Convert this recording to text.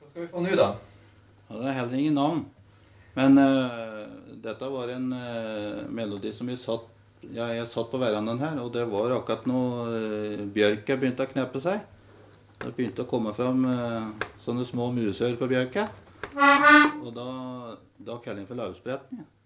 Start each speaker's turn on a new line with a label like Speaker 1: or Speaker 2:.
Speaker 1: Hva skal vi få nå da?
Speaker 2: Ja, det heller ingen navn. Men dette var en melodi som jeg satt på verandaen her, og det var akkurat når bjørka begynte å kneppe seg. Det begynte å komme fram sånne små musør på bjørka. Og da kaller jeg for lausbretten, ja.